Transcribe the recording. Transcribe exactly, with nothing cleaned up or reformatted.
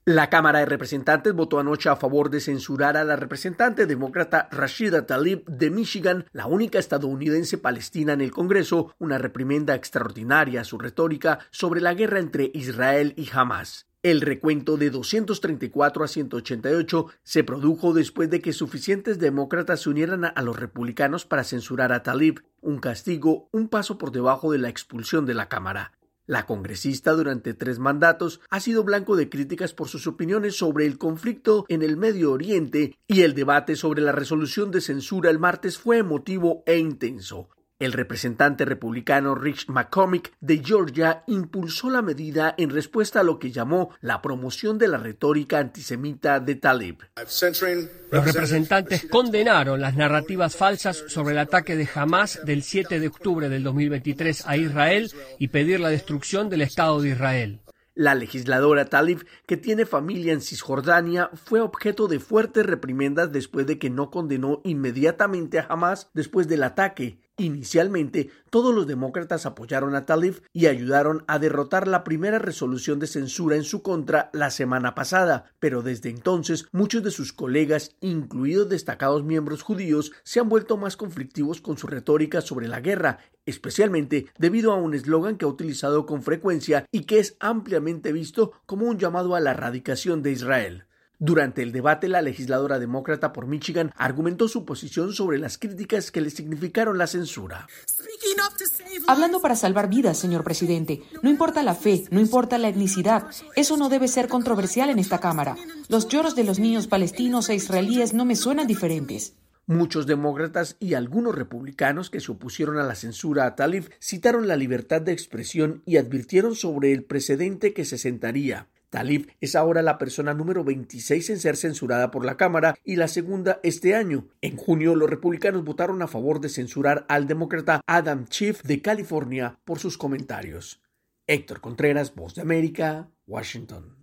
La Cámara de Representantes votó anoche a favor de censurar a la representante demócrata Rashida Tlaib de Michigan, la única estadounidense palestina en el Congreso, una reprimenda extraordinaria a su retórica sobre la guerra entre Israel y Hamas. El recuento de doscientos treinta y cuatro a ciento ochenta y ocho se produjo después de que suficientes demócratas se unieran a los republicanos para censurar a Tlaib, un castigo un paso por debajo de la expulsión de la Cámara. La congresista durante tres mandatos ha sido blanco de críticas por sus opiniones sobre el conflicto en el Medio Oriente y el debate sobre la resolución de censura el martes fue emotivo e intenso. El representante republicano Rich McCormick de Georgia impulsó la medida en respuesta a lo que llamó la promoción de la retórica antisemita de Tlaib. Los representantes condenaron las narrativas falsas sobre el ataque de Hamas del siete de octubre del dos mil veintitrés a Israel y pedir la destrucción del Estado de Israel. La legisladora Tlaib, que tiene familia en Cisjordania, fue objeto de fuertes reprimendas después de que no condenó inmediatamente a Hamas después del ataque. Inicialmente, todos los demócratas apoyaron a Tlaib y ayudaron a derrotar la primera resolución de censura en su contra la semana pasada, pero desde entonces muchos de sus colegas, incluidos destacados miembros judíos, se han vuelto más conflictivos con su retórica sobre la guerra, especialmente debido a un eslogan que ha utilizado con frecuencia y que es ampliamente visto como un llamado a la erradicación de Israel. Durante el debate, la legisladora demócrata por Michigan argumentó su posición sobre las críticas que le significaron la censura. Hablando para salvar vidas, señor presidente. No importa la fe, no importa la etnicidad. Eso no debe ser controversial en esta Cámara. Los lloros de los niños palestinos e israelíes no me suenan diferentes. Muchos demócratas y algunos republicanos que se opusieron a la censura a Tlaib citaron la libertad de expresión y advirtieron sobre el precedente que se sentaría. Tlaib es ahora la persona número veintiséis en ser censurada por la Cámara y la segunda este año. En junio, los republicanos votaron a favor de censurar al demócrata Adam Schiff de California por sus comentarios. Héctor Contreras, Voz de América, Washington.